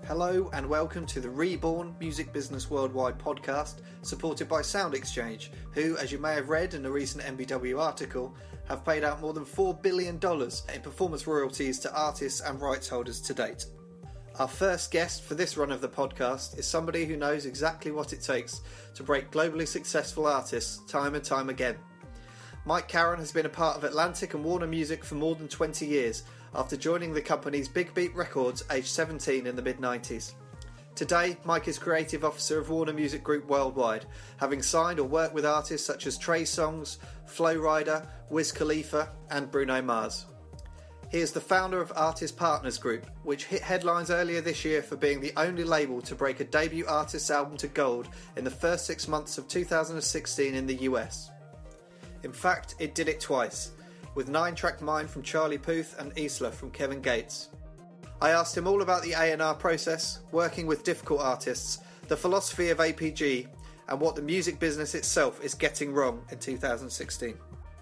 Hello and welcome to the Reborn Music Business Worldwide podcast, supported by Sound Exchange, who, as you may have read in a recent MBW article, have paid out more than $4 billion in performance royalties to artists and rights holders to date. Our first guest for this run of the podcast is somebody who knows exactly what it takes to break globally successful artists time and time again. Mike Caren has been a part of Atlantic and Warner Music for more than 20 years, after joining the company's Big Beat Records aged 17 in the mid-90s. Today, Mike is Creative Officer of Warner Music Group Worldwide, having signed or worked with artists such as Trey Songz, Flo Rida, Wiz Khalifa and Bruno Mars. He is the founder of Artist Partners Group, which hit headlines earlier this year for being the only label to break a debut artist's album to gold in the first 6 months of 2016 in the US. In fact, it did it twice, with 9-Track Mind from Charlie Puth and Isla from Kevin Gates. I asked him all about the A&R process, working with difficult artists, the philosophy of APG, and what the music business itself is getting wrong in 2016.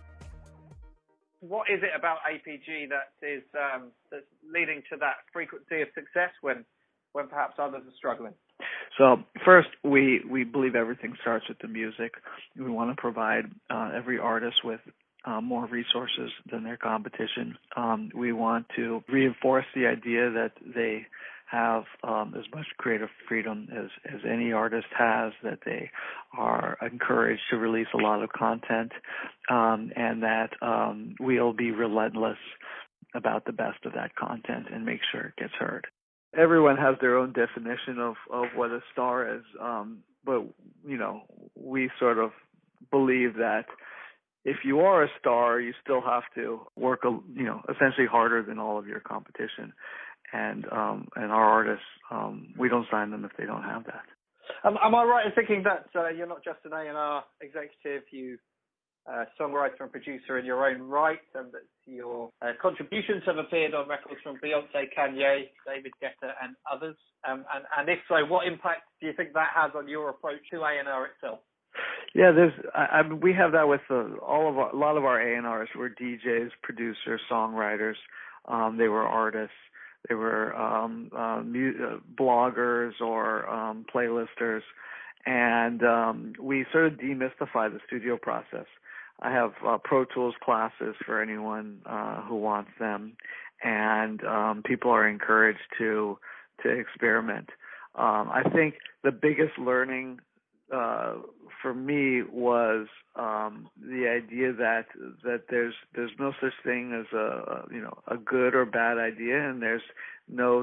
What is it about APG that is that's leading to that frequency of success when perhaps others are struggling? So first, we believe everything starts with the music. We want to provide every artist with more resources than their competition. We want to reinforce the idea that they have as much creative freedom as any artist has, that they are encouraged to release a lot of content, and that we'll be relentless about the best of that content and make sure it gets heard. Everyone has their own definition of what a star is, but we sort of believe that if you are a star, you still have to work, essentially harder than all of your competition. And our artists, we don't sign them if they don't have that. Am I right in thinking that you're not just an A&R executive, you songwriter and producer in your own right, and that your contributions have appeared on records from Beyonce, Kanye, David Guetta, and others? And if so, what impact do you think that has on your approach to A&R itself? Yeah, we have that with a lot of our A&Rs were DJs, producers, songwriters. They were artists. They were bloggers or playlisters, and we sort of demystify the studio process. I have Pro Tools classes for anyone who wants them, and people are encouraged to experiment. I think the biggest learning for me was the idea that there's no such thing as a good or bad idea, and there's no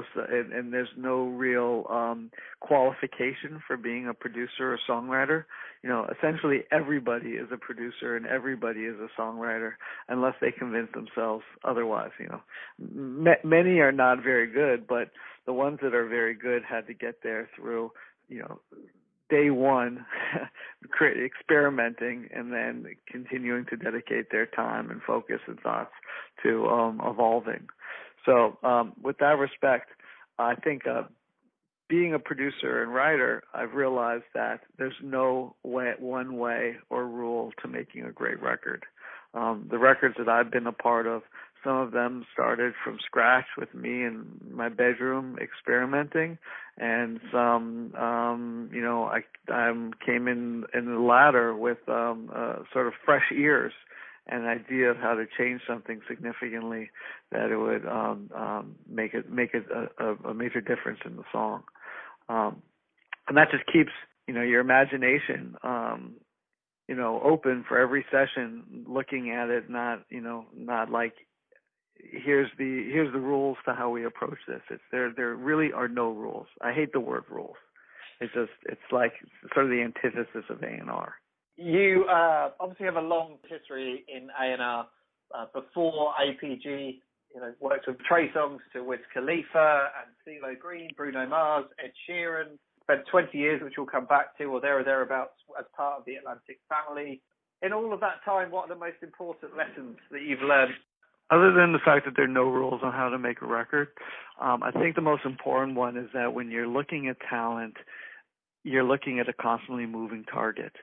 real qualification for being a producer or songwriter. Essentially everybody is a producer and everybody is a songwriter unless they convince themselves otherwise. Many are not very good, but the ones that are very good had to get there through day one, experimenting, and then continuing to dedicate their time and focus and thoughts to evolving. So with that respect, I think being a producer and writer, I've realized that there's no one way or rule to making a great record. The records that I've been a part of, some of them started from scratch with me in my bedroom experimenting, and some, I came in the latter with sort of fresh ears and an idea of how to change something significantly that it would make it a major difference in the song, and that just keeps your imagination open for every session, looking at it not like here's the rules to how we approach this. There really are no rules. I hate the word rules. It's like sort of the antithesis of A&R. You obviously have a long history in A&R. Before APG, worked with Trey Songz to Wiz Khalifa and CeeLo Green, Bruno Mars, Ed Sheeran. Spent 20 years, which we'll come back to, or there or thereabouts, as part of the Atlantic family. In all of that time, what are the most important lessons that you've learned? Other than the fact that there are no rules on how to make a record, I think the most important one is that when you're looking at talent, you're looking at a constantly moving target.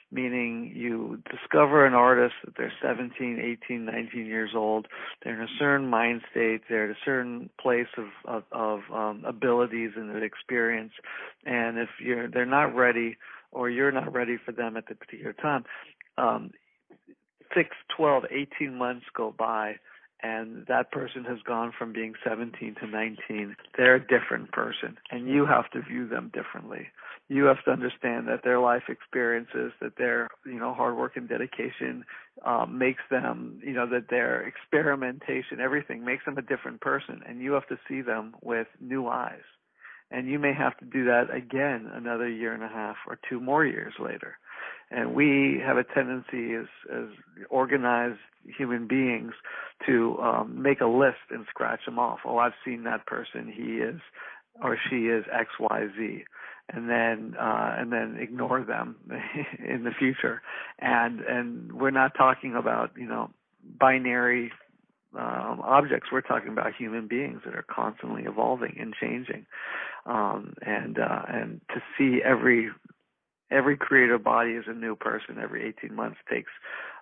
meaning you discover an artist that they're 17, 18, 19 years old. They're in a certain mind state. They're at a certain place of abilities and experience. And if they're not ready, or you're not ready for them at the particular time, 6, 12, 18 months go by, and that person has gone from being 17 to 19. They're a different person, and you have to view them differently. You have to understand that their life experiences, that their hard work and dedication makes them, that their experimentation, everything makes them a different person, and you have to see them with new eyes. And you may have to do that again another year and a half or 2 more years later. And we have a tendency as organized human beings to make a list and scratch them off. Oh, I've seen that person. He is or she is X, Y, Z, and then ignore them in the future. And we're not talking about binary objects. We're talking about human beings that are constantly evolving and changing. And to see every creative body as a new person every 18 months takes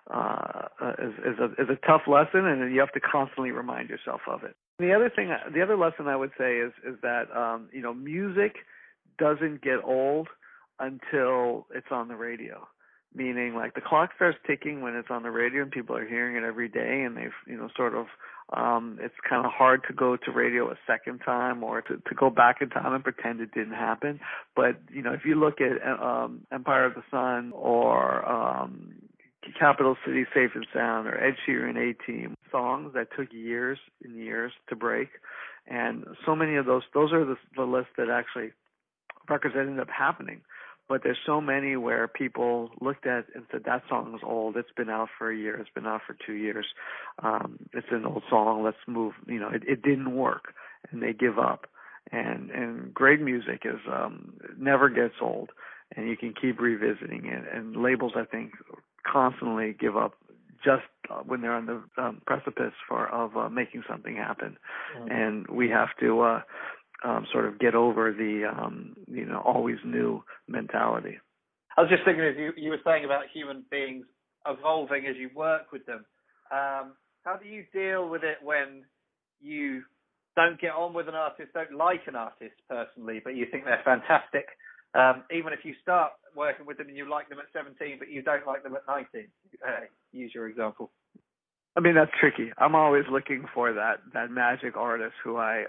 is a tough lesson, and you have to constantly remind yourself of it. The other lesson I would say is that music doesn't get old until it's on the radio. Meaning, like, the clock starts ticking when it's on the radio and people are hearing it every day, and they've it's kind of hard to go to radio a second time or to go back in time and pretend it didn't happen. But if you look at Empire of the Sun or Capital City Safe and Sound or Ed Sheeran A-Team, songs that took years and years to break, and so many of those are the lists that actually records that ended up happening. But there's so many where people looked at and said, that song is old. It's been out for a year. It's been out for 2 years. It's an old song. Let's move. It didn't work, and they give up. And great music is never gets old, and you can keep revisiting it. And labels, I think, constantly give up just when they're on the precipice of making something happen. Mm-hmm. And we have to sort of get over the always new mentality. I was just thinking, as you were saying about human beings evolving as you work with them, how do you deal with it when you don't get on with an artist, don't like an artist personally, but you think they're fantastic, even if you start working with them and you like them at 17 but you don't like them at 19? Use your example. I mean, that's tricky. I'm always looking for that magic artist who I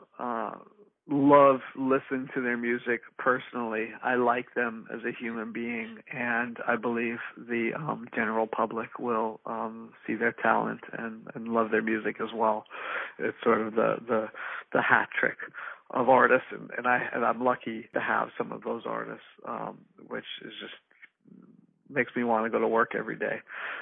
love listening to their music personally. I like them as a human being, and I believe the general public will see their talent and love their music as well. It's sort of the hat trick of artists, and I'm lucky to have some of those artists, which is just makes me want to go to work every day.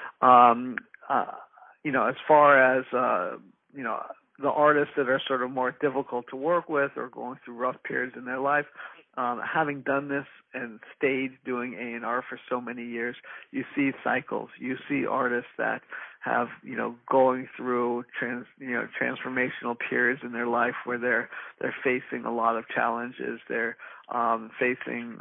As far as the artists that are sort of more difficult to work with or going through rough periods in their life, having done this and stayed doing A&R for so many years, you see cycles. You see artists that have, going through transformational periods in their life where they're facing a lot of challenges. They're facing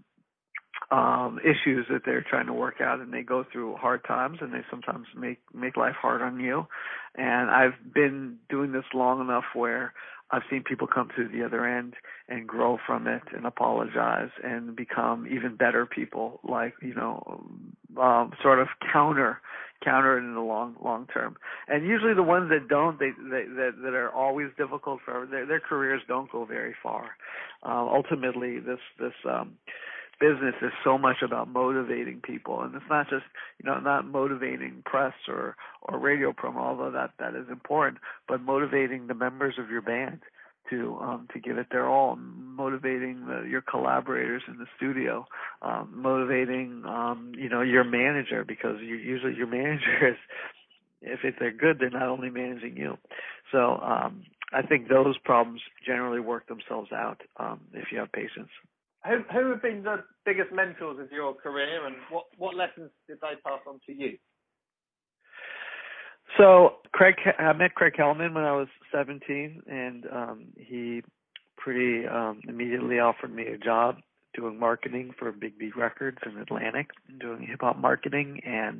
issues that they're trying to work out, and they go through hard times, and they sometimes make life hard on you. And I've been doing this long enough where I've seen people come through the other end and grow from it and apologize and become even better people, like, sort of counter it in the long term. And usually the ones that don't, that are always difficult for their careers don't go very far. Ultimately, this business is so much about motivating people, and it's not just not motivating press or radio promo, although that is important, but motivating the members of your band to give it their all, motivating your collaborators in the studio, motivating your manager, because usually your manager is, if they're good, they're not only managing you. So I think those problems generally work themselves out if you have patience. Who have been the biggest mentors of your career, and what lessons did they pass on to you? So I met Craig Hellman when I was 17, and he pretty immediately offered me a job doing marketing for Big B Records in Atlantic, doing hip hop marketing, and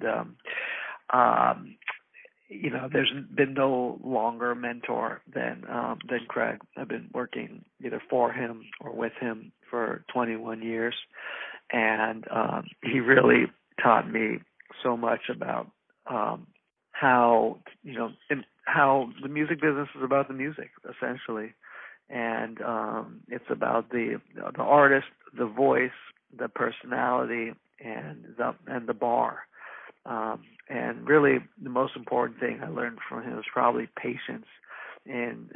there's been no longer mentor than Craig. I've been working either for him or with him for 21 years, and he really taught me so much about how the music business is about the music, essentially, and it's about the artist, the voice, the personality, and the bar. And really, the most important thing I learned from him is probably patience, and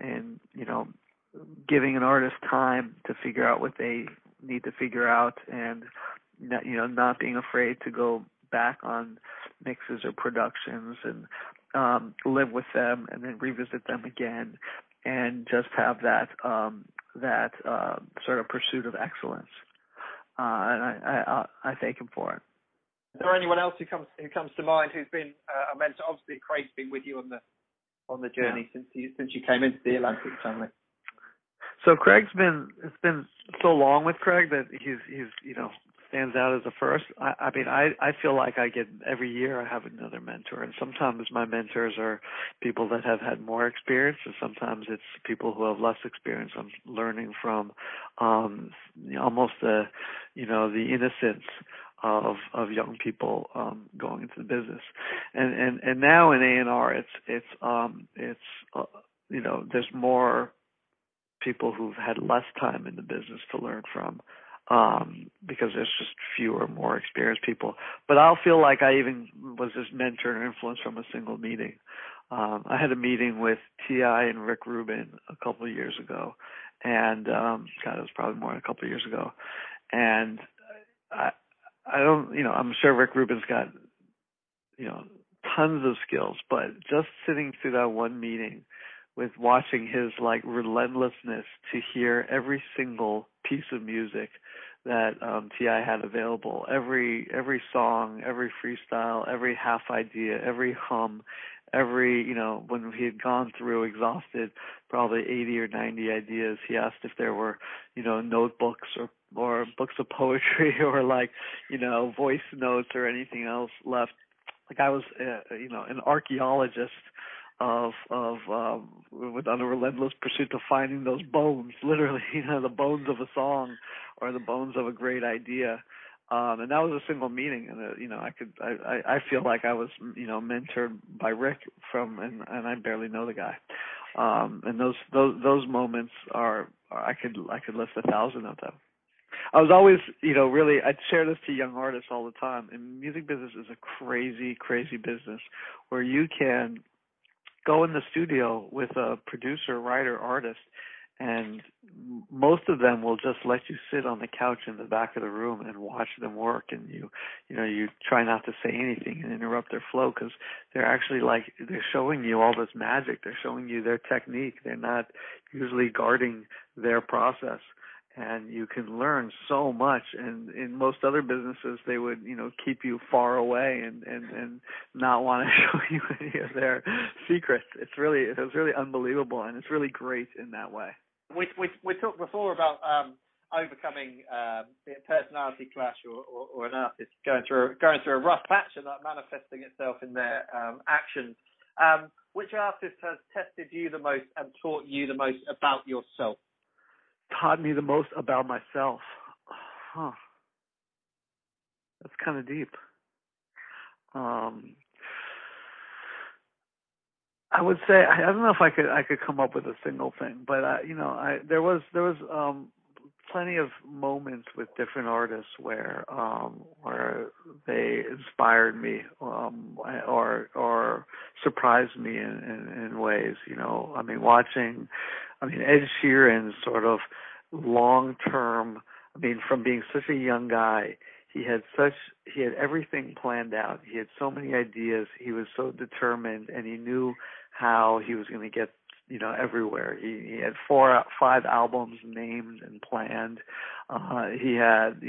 giving an artist time to figure out what they need to figure out, and not being afraid to go back on mixes or productions and live with them and then revisit them again, and just have that sort of pursuit of excellence. And I thank him for it. Is there anyone else who comes to mind who's been a mentor? Obviously, Craig's been with you on the journey since you came into the Atlantic family. So it's been so long with Craig that he's stands out as the first. I mean, I feel like every year I have another mentor, and sometimes my mentors are people that have had more experience, and sometimes it's people who have less experience. I'm learning from almost the innocence of young people going into the business, and now in A&R it's there's more people who've had less time in the business to learn from, because there's just fewer, more experienced people. But I'll feel like I even was this mentor and influence from a single meeting. I had a meeting with T.I. and Rick Rubin a couple of years ago, and it was probably more than a couple of years ago, and I don't, I'm sure Rick Rubin's got, tons of skills, but just sitting through that one meeting with watching his relentlessness to hear every single piece of music that T.I. had available, every song, every freestyle, every half idea, every hum, every, when he had gone through, exhausted probably 80 or 90 ideas, he asked if there were, notebooks or books of poetry or voice notes or anything else left. I was, an archaeologist on a relentless pursuit of finding those bones, literally, the bones of a song or the bones of a great idea. And that was a single meeting, and I feel like I was, mentored by Rick and I barely know the guy. And those moments are I could list 1,000 of them. I was always, really, I'd share this to young artists all the time. And music business is a crazy, crazy business where you can go in the studio with a producer, writer, artist, and most of them will just let you sit on the couch in the back of the room and watch them work, and you try not to say anything and interrupt their flow, because they're actually they're showing you all this magic. They're showing you their technique. They're not usually guarding their process. And you can learn so much. And in most other businesses, they would, keep you far away and not want to show you any of their secrets. It was really unbelievable, and it's really great in that way. We talked before about overcoming personality clash or an artist going through a rough patch and that manifesting itself in their actions. Which artist has tested you the most and taught you the most about yourself? Taught me the most about myself. That's kind of deep. I would say I don't know if I could come up with a single thing, but there was plenty of moments with different artists where they inspired me or surprised me in ways. Ed Sheeran's sort of long-term. From being such a young guy, he had everything planned out. He had so many ideas. He was so determined, and he knew how he was going to get everywhere. He had 4 or 5 albums named and planned. He had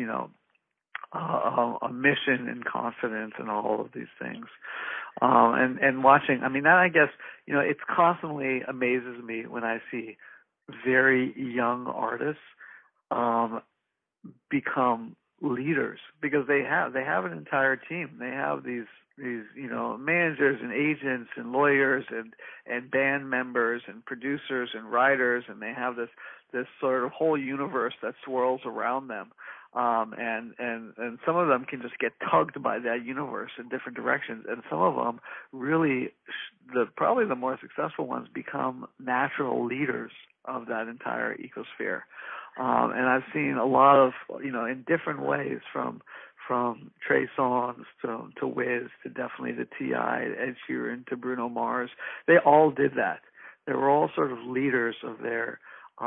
a mission and confidence and all of these things. And watching, that I guess, it constantly amazes me when I see very young artists become leaders, because they have an entire team. They have these managers and agents and lawyers and band members and producers and writers, and they have this sort of whole universe that swirls around them. And some of them can just get tugged by that universe in different directions, and some of them really, probably the more successful ones, become natural leaders of that entire ecosphere. And I've seen a lot of, in different ways, from Trey Songz to Wiz to definitely to T.I., Ed Sheeran to Bruno Mars. They all did that. They were all sort of leaders of their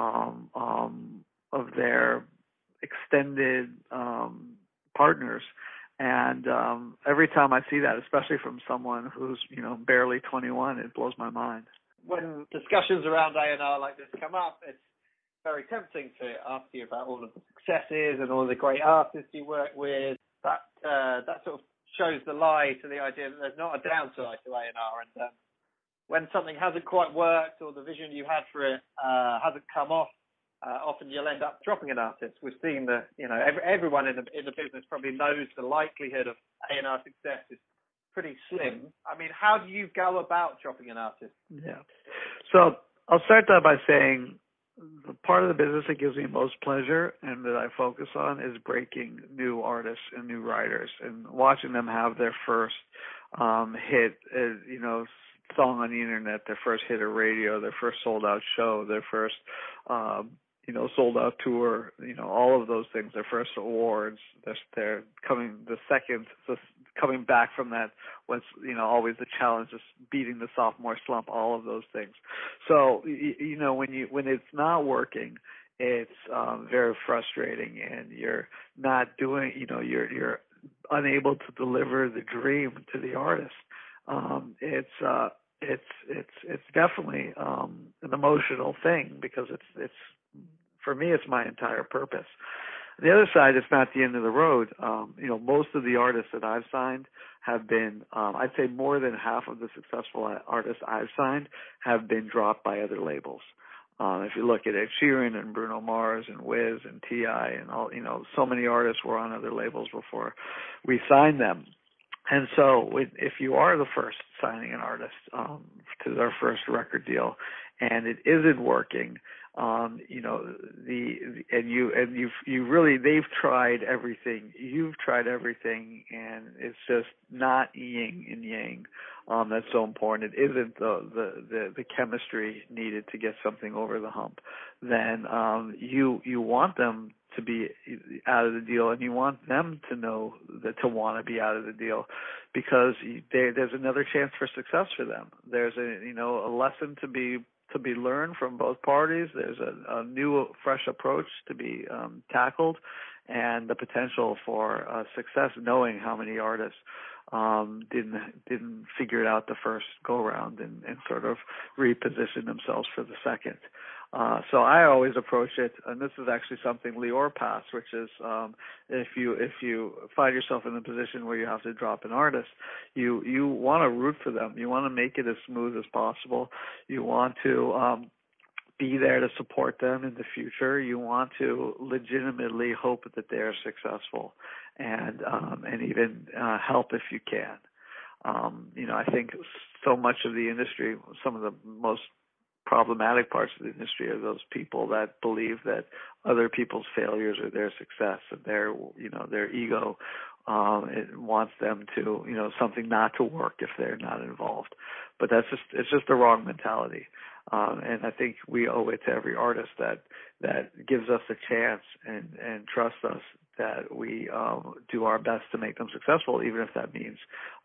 extended partners. And every time I see that, especially from someone who's barely 21, it blows my mind. When discussions around A&R like this come up, it's very tempting to ask you about all of the successes and all the great artists you work with. That sort of shows the lie to the idea that there's not a downside to A&R. And when something hasn't quite worked, or the vision you had for it hasn't come off, often you'll end up dropping an artist. We've seen that everyone in the business probably knows the likelihood of A&R success is pretty slim. I mean, how do you go about dropping an artist? Yeah. So I'll start that by saying the part of the business that gives me most pleasure and that I focus on is breaking new artists and new writers and watching them have their first hit, song on the internet, their first hit of radio, their first sold out show, their first sold out tour, all of those things, their first awards, they're coming back from that, what's, always the challenge, just beating the sophomore slump, all of those things. So, when it's not working, it's very frustrating, and you're not doing, you're unable to deliver the dream to the artist. It's definitely an emotional thing, because it's for me, it's my entire purpose. The other side, it's not the end of the road. Most of the artists that I've signed have been, I'd say more than half of the successful artists I've signed have been dropped by other labels. If you look at Ed Sheeran and Bruno Mars and Wiz and T.I. and all, so many artists were on other labels before we signed them. And so if you are the first signing an artist to their first record deal and it isn't working, they've tried everything. You've tried everything, and it's just not yin and yang. That's so important. It isn't the chemistry needed to get something over the hump. Then you want them to be out of the deal, and you want them to know that to want to be out of the deal, because there's another chance for success for them. There's a lesson to be learned from both parties. There's a new, fresh approach to be tackled, and the potential for success, knowing how many artists didn't figure it out the first go round and sort of reposition themselves for the second. So I always approach it, and this is actually something Lior passed, which is if you find yourself in a position where you have to drop an artist, you want to root for them. You want to make it as smooth as possible. You want to be there to support them in the future. You want to legitimately hope that they're successful, and even help if you can. I think so much of the industry, some of the most problematic parts of the industry, are those people that believe that other people's failures are their success, and their ego it wants them to something not to work if they're not involved. But it's just the wrong mentality. And I think we owe it to every artist that gives us a chance and trusts us that we do our best to make them successful, even if that means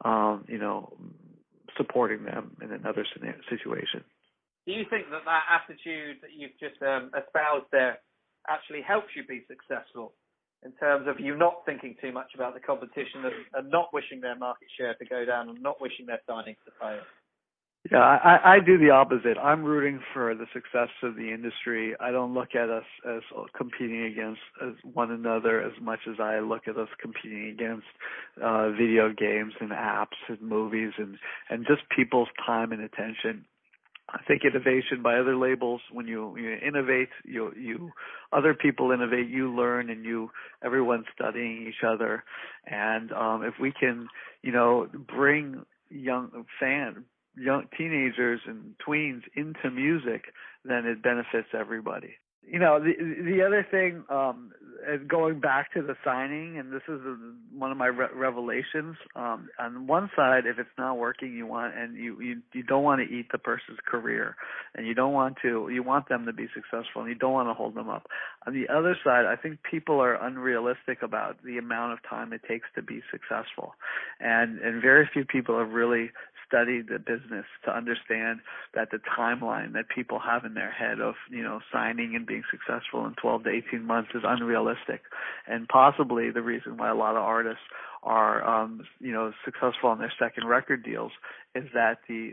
supporting them in another situation. Do you think that attitude that you've just espoused there actually helps you be successful, in terms of you not thinking too much about the competition and not wishing their market share to go down and not wishing their signings to fail? Yeah, I do the opposite. I'm rooting for the success of the industry. I don't look at us as competing against one another as much as I look at us competing against video games and apps and movies and just people's time and attention. I think innovation by other labels. When you innovate, you other people innovate, you learn, and everyone's studying each other. And if we can, bring young teenagers and tweens into music, then it benefits everybody. The other thing, going back to the signing, and this is one of my revelations. On one side, if it's not working, you don't want to eat the person's career, and you want them to be successful, and you don't want to hold them up. On the other side, I think people are unrealistic about the amount of time it takes to be successful, and very few people have really studied the business to understand that the timeline that people have in their head of signing and being successful in 12 to 18 months is unrealistic, and possibly the reason why a lot of artists are successful on their second record deals is that the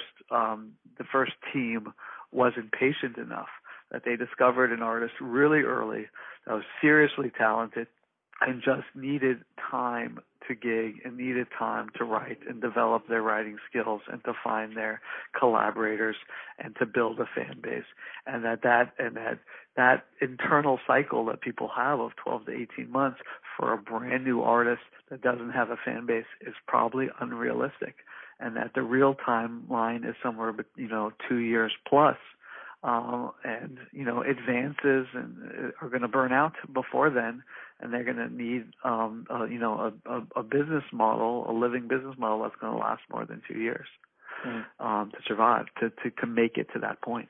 first team wasn't patient enough, that they discovered an artist really early that was seriously talented and just needed time to gig and needed time to write and develop their writing skills and to find their collaborators and to build a fan base. And that internal cycle that people have of 12 to 18 months for a brand new artist that doesn't have a fan base is probably unrealistic, and that the real timeline is somewhere 2 years plus. And advances and are going to burn out before then, and they're going to need a business model, a living business model that's going to last more than 2 years to survive, to make it to that point.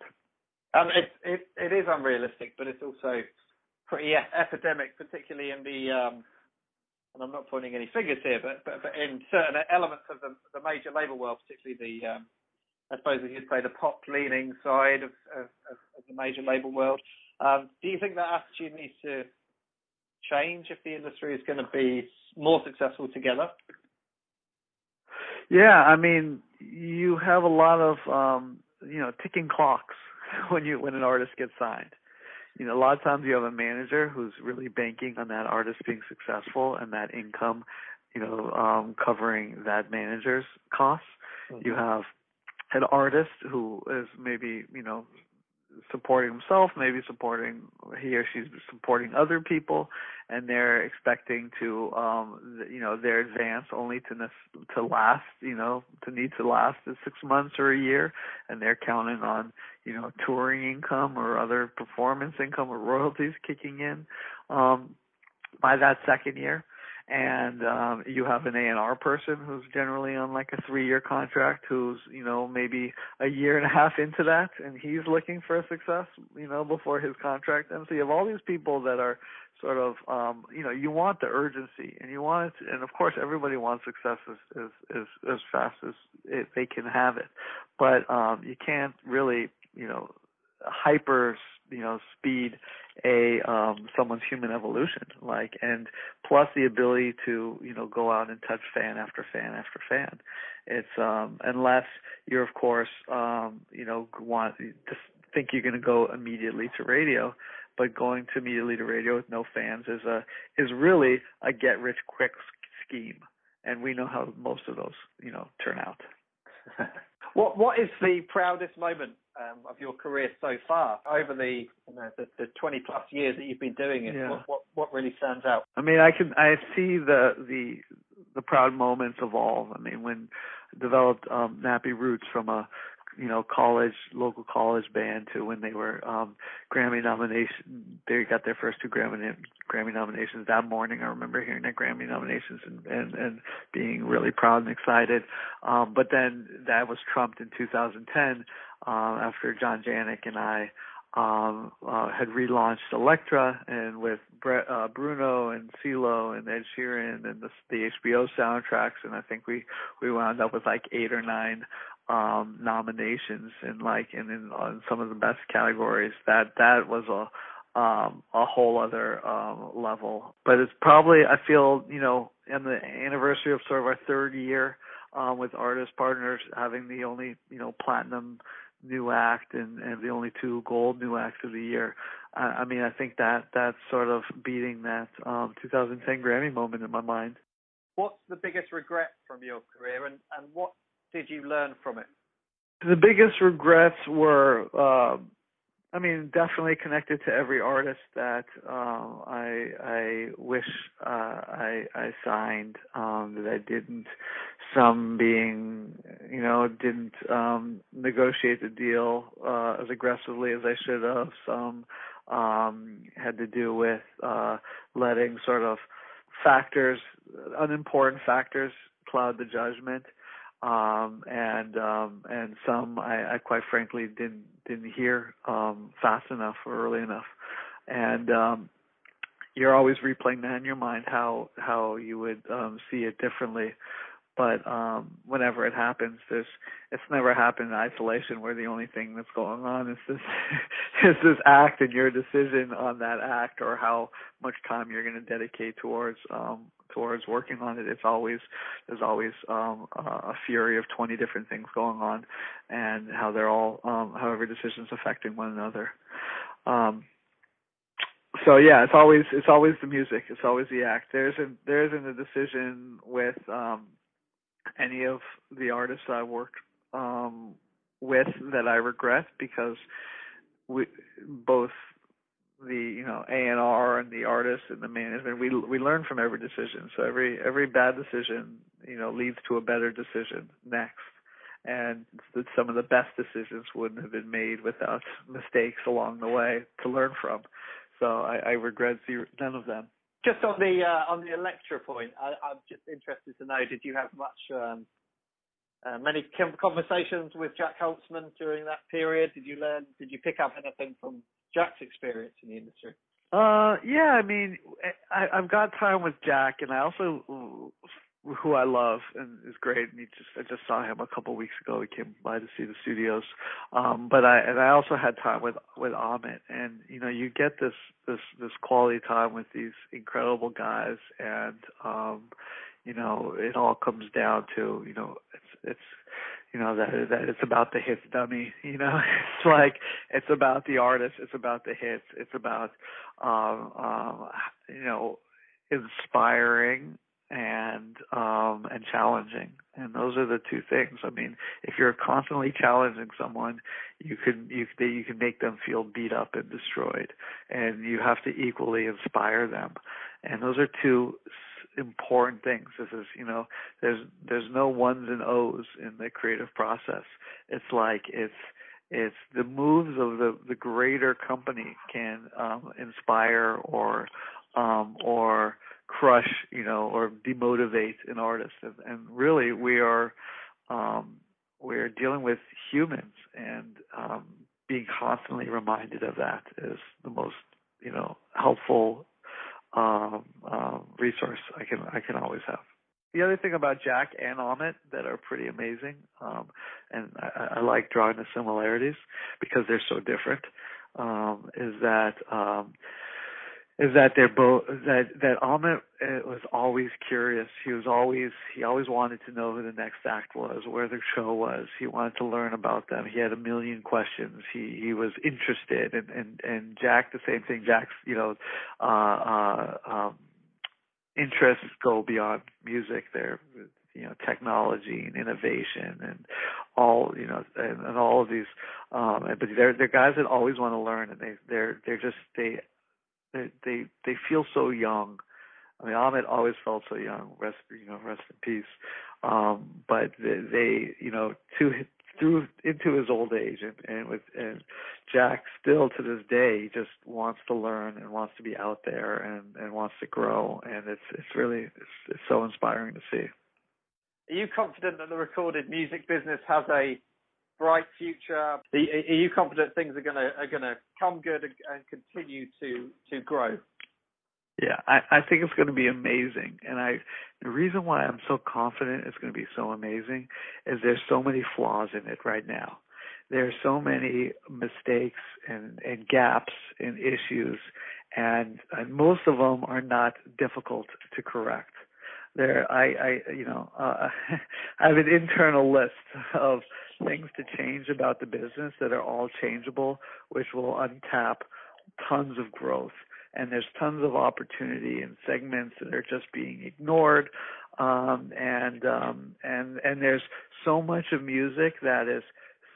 It is unrealistic, but it's also pretty epidemic, particularly in the and I'm not pointing any fingers here, but in certain elements of the major label world, particularly the I suppose you'd say the pop-leaning side of the major label world. Do you think that attitude needs to change if the industry is going to be more successful together? Yeah, I mean, you have a lot of ticking clocks when an artist gets signed. A lot of times you have a manager who's really banking on that artist being successful and that income, covering that manager's costs. Mm-hmm. You have an artist who is maybe, supporting himself, maybe he or she's supporting other people, and they're expecting to, their advance only to last, to need to last 6 months or a year, and they're counting on, touring income or other performance income or royalties kicking in by that second year. And you have an A&R person who's generally on like a 3-year contract who's, maybe a year and a half into that, and he's looking for a success, before his contract ends. So you have all these people that are sort of, you want the urgency, and you want it, and of course everybody wants success as fast as they can have it. But you can't really, hyper, speed someone's human evolution, and plus the ability to, go out and touch fan after fan after fan. It's unless you're, of course, want to think you're going to go immediately to radio, but going to immediately to radio with no fans is really a get rich quick scheme, and we know how most of those, turn out. What is the proudest moment of your career so far over the 20 plus years that you've been doing it? Yeah. What really stands out? I mean, I see the proud moments evolve. I mean, when I developed Nappy Roots from a local college band to when they were Grammy nomination. They got their first 2 Grammy nominations that morning. I remember hearing their Grammy nominations and being really proud and excited. But then that was trumped in 2010 after John Janik and I had relaunched Elektra, and with Bruno and CeeLo and Ed Sheeran and the HBO soundtracks, and I think we wound up with like 8 or 9 nominations in some of the best categories. That was a whole other level. But it's probably, I feel, in the anniversary of sort of our 3rd year with artist partners, having the only platinum new act and the only 2 gold new acts of the year. I mean, I think that's sort of beating that 2010 Grammy moment in my mind. What's the biggest regret from your career, and what did you learn from it? The biggest regrets were, definitely connected to every artist that I wish I signed that I didn't. Some being, didn't negotiate the deal as aggressively as I should have. Some had to do with letting sort of unimportant factors cloud the judgment. And some I quite frankly didn't hear fast enough or early enough, and you're always replaying that in your mind how you would see it differently. But whenever it happens, it's never happened in isolation where the only thing that's going on is this is this act and your decision on that act or how much time you're going to dedicate towards working on it. There's always a fury of 20 different things going on, and how they're all how every decision's affecting one another. So yeah, it's always the music, it's always the act. There isn't a decision with any of the artists I worked with that I regret, because we both the A&R and the artist and the management, we learn from every decision. So every bad decision leads to a better decision next, and some of the best decisions wouldn't have been made without mistakes along the way to learn from. So I regret none of them. Just on the Elektra point, I'm just interested to know, did you have many conversations with Jack Holzman during that period? Did you pick up anything from Jack's experience in the industry? Yeah, I've got time with Jack, and I also, who I love and is great, and I just saw him a couple of weeks ago. He came by to see the studios. But I also had time with Amit, and you get this quality time with these incredible guys, and it all comes down to it's that it's about the hits, dummy. It's like it's about the artist, it's about the hits, it's about inspiring and challenging, and those are the two things. If you're constantly challenging someone, you can make them feel beat up and destroyed, and you have to equally inspire them, and those are two important things. This is there's no ones and O's in the creative process. It's like it's the moves of the greater company can inspire or crush, or demotivate an artist. And really we're dealing with humans, and being constantly reminded of that is the most, helpful resource I can always have. The other thing about Jack and Amit that are pretty amazing, and I like drawing the similarities because they're so different, is that they're both that Amit was always curious. He always wanted to know who the next act was, where the show was. He wanted to learn about them. He had a million questions. He was interested, and Jack the same thing. Jack's interests go beyond music. They're technology and innovation and all and all of these. But they're guys that always want to learn, and they feel so young. Amit always felt so young. Rest in peace. But they through into his old age, and Jack still to this day just wants to learn and wants to be out there and wants to grow, and it's so inspiring to see. Are you confident that the recorded music business has a bright future? Are you confident things are gonna come good and continue to grow? Yeah, I think it's going to be amazing, and the reason why I'm so confident it's going to be so amazing is there's so many flaws in it right now. There's so many mistakes and gaps and issues, and most of them are not difficult to correct. I have an internal list of things to change about the business that are all changeable, which will untap tons of growth. And there's tons of opportunity in segments that are just being ignored, and there's so much of music that is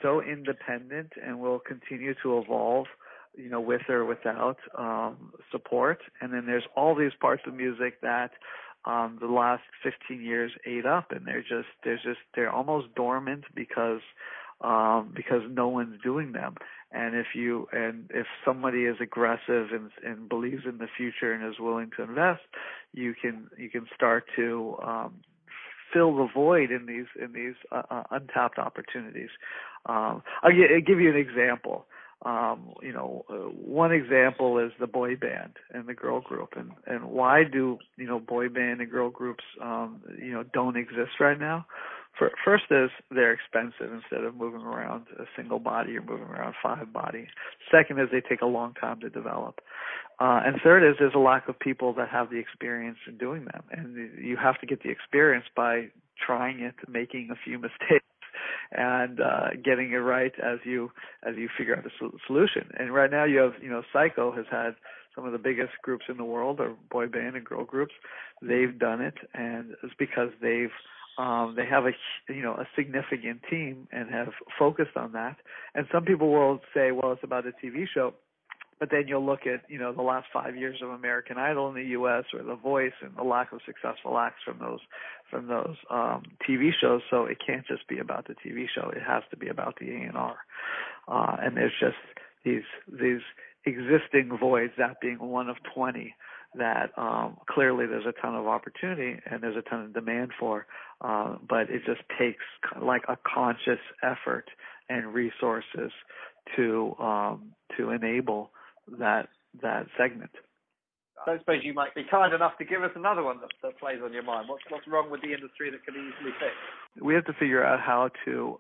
so independent and will continue to evolve, with or without support. And then there's all these parts of music that the last 15 years ate up, and they're almost dormant because no one's doing them. And if somebody is aggressive and believes in the future and is willing to invest, you can start to fill the void in these untapped opportunities. I'll give you an example. One example is the boy band and the girl group, and why do boy band and girl groups don't exist right now? First is they're expensive instead of moving around a single body, you're moving around 5 bodies. Second is they take a long time to develop. And third is there's a lack of people that have the experience in doing them. And you have to get the experience by trying it, making a few mistakes, and getting it right as you figure out the solution. And right now you have, Psycho has had some of the biggest groups in the world, or boy band and girl groups. They've done it, and it's because they have a significant team and have focused on that. And some people will say, well, it's about a TV show. But then you'll look at, the last 5 years of American Idol in the U.S. or The Voice and the lack of successful acts from those TV shows. So it can't just be about the TV show. It has to be about the A&R. And there's just these existing voids, that being one of 20, that clearly there's a ton of opportunity and there's a ton of demand for. But it just takes like a conscious effort and resources to enable that segment. I don't suppose you might be kind enough to give us another one that plays on your mind. What's wrong with the industry that can easily fix? We have to figure out how to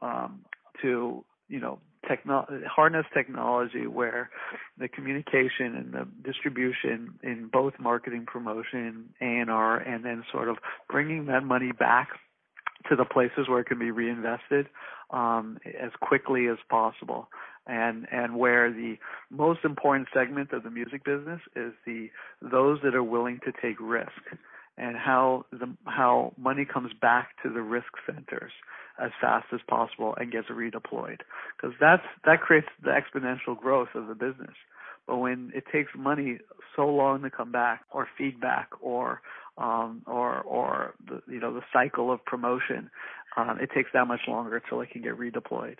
harness technology where the communication and the distribution in both marketing, promotion, A&R, and then sort of bringing that money back to the places where it can be reinvested as quickly as possible. And where the most important segment of the music business is those that are willing to take risk, and how money comes back to the risk centers as fast as possible and gets redeployed, because that creates the exponential growth of the business. But when it takes money so long to come back, or feedback, or the cycle of promotion, it takes that much longer till it can get redeployed.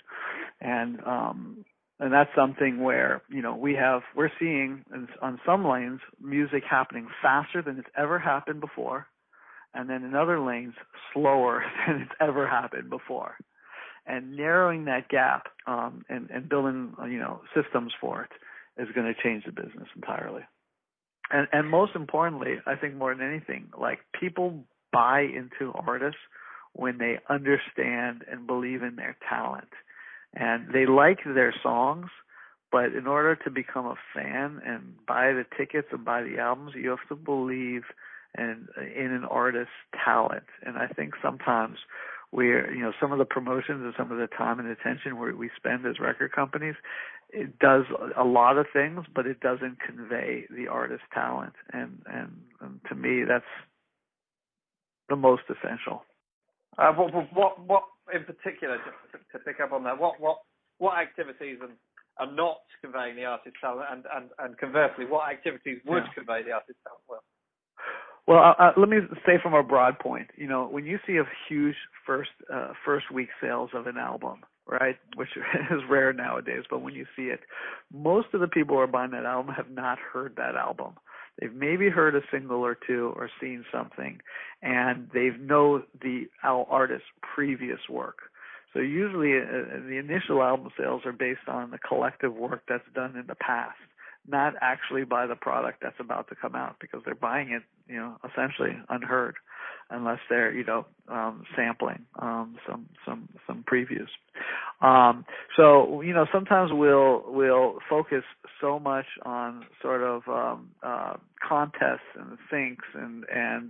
And that's something where, we're seeing on some lanes music happening faster than it's ever happened before, and then in other lanes slower than it's ever happened before. And narrowing that gap and building, systems for it is going to change the business entirely. And most importantly, I think more than anything, like, people buy into artists when they understand and believe in their talent. And they like their songs, but in order to become a fan and buy the tickets and buy the albums, you have to believe in an artist's talent. And I think sometimes some of the promotions and some of the time and attention we spend as record companies, it does a lot of things, but it doesn't convey the artist's talent. And to me, that's the most essential. What in particular, just to pick up on that, what activities are not conveying the artist's talent, and conversely, what activities would convey the artist's talent well? Well, let me say from a broad point, when you see a huge first week sales of an album, right, which is rare nowadays, but when you see it, most of the people who are buying that album have not heard that album. They've maybe heard a single or two or seen something, and they know the artist's previous work. So usually the initial album sales are based on the collective work that's done in the past, not actually by the product that's about to come out, because they're buying it, essentially unheard, unless they're, sampling some previews. So sometimes we'll focus so much on sort of contests and syncs and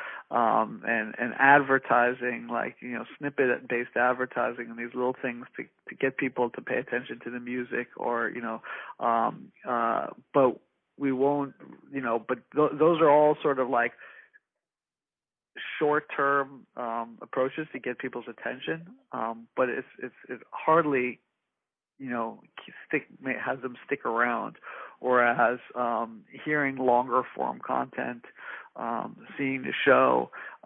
advertising, like snippet-based advertising and these little things to get people to pay attention to the music, or but we won't, but those are all sort of like short-term approaches to get people's attention, but it hardly has them stick around, whereas hearing longer form content, seeing the show,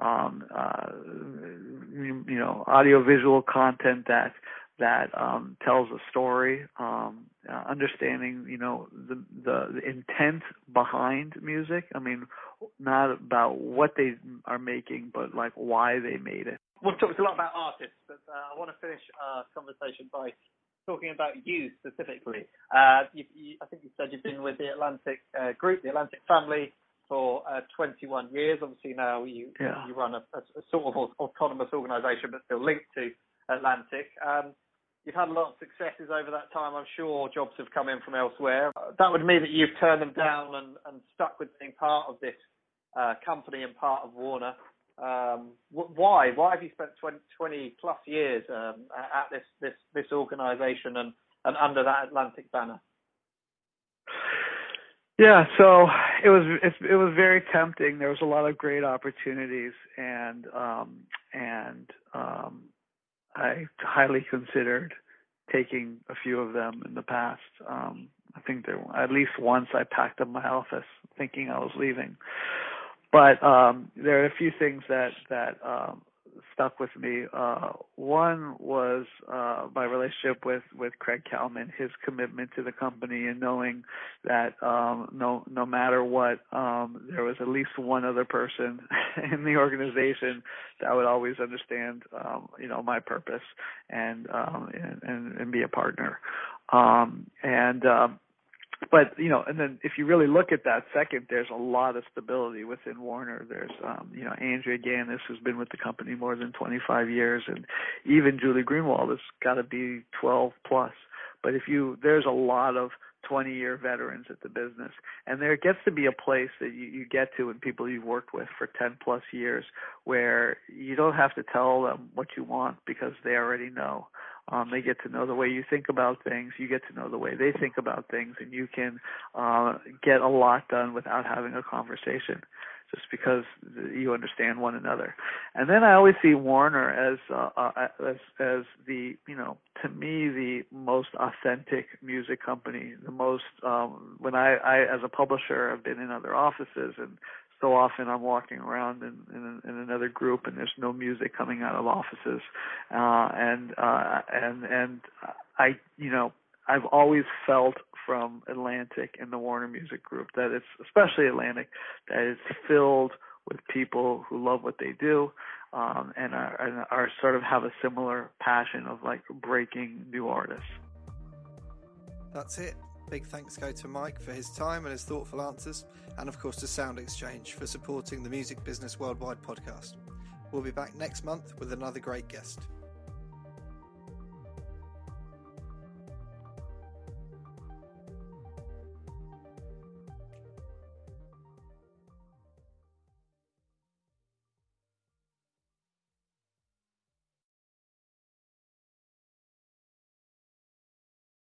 audiovisual content that tells a story, understanding the intent behind music. I mean, not about what they are making, but like why they made it. We've talked a lot about artists, but I want to finish our conversation by talking about you specifically. I think you said you've been with the Atlantic Group, the Atlantic family, for 21 years. Obviously now you run a sort of autonomous organisation, but still linked to Atlantic. You've had a lot of successes over that time. I'm sure jobs have come in from elsewhere. That would mean that you've turned them down and stuck with being part of this company and part of Warner. Why? Why have you spent 20 plus years at this organisation and under that Atlantic banner? Yeah, so it was very tempting. There was a lot of great opportunities, and I highly considered taking a few of them in the past. I think at least once I packed up my office thinking I was leaving. But there are a few things that stuck with me. One was my relationship with Craig Kalman, his commitment to the company, and knowing that no matter what, there was at least one other person in the organization that would always understand, my purpose and be a partner. But, and then if you really look at that second, there's a lot of stability within Warner. There's, Andrea Ganis, who's been with the company more than 25 years, and even Julie Greenwald has got to be 12 plus. But there's a lot of 20-year veterans at the business, and there gets to be a place that you get to, and people you've worked with for 10 plus years, where you don't have to tell them what you want because they already know. They get to know the way you think about things. You get to know the way they think about things, and you can get a lot done without having a conversation, just because you understand one another. And then I always see Warner as the, to me, the most authentic music company. The most when I as a publisher have been in other offices, and so often I'm walking around in another group and there's no music coming out of offices, and I've always felt from Atlantic and the Warner Music Group that it's, especially Atlantic, that it's filled with people who love what they do, and are sort of have a similar passion of like breaking new artists. That's it. Big thanks go to Mike for his time and his thoughtful answers, and of course to Sound Exchange for supporting the Music Business Worldwide podcast. We'll be back next month with another great guest.